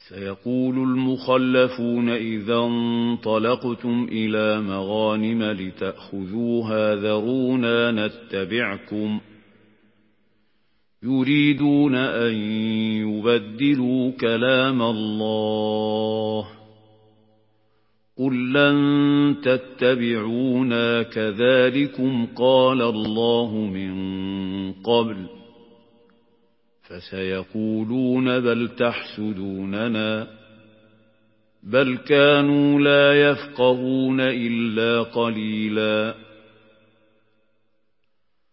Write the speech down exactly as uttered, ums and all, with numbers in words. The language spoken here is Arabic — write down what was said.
سيقول المخلفون إذا انطلقتم إلى مغانم لتأخذوها ذرونا نتبعكم يريدون أن يبدلوا كلام الله قل لن تتبعونا كذلكم قال الله من قبل فسيقولون بل تحسدوننا بل كانوا لا يفقهون إلا قليلا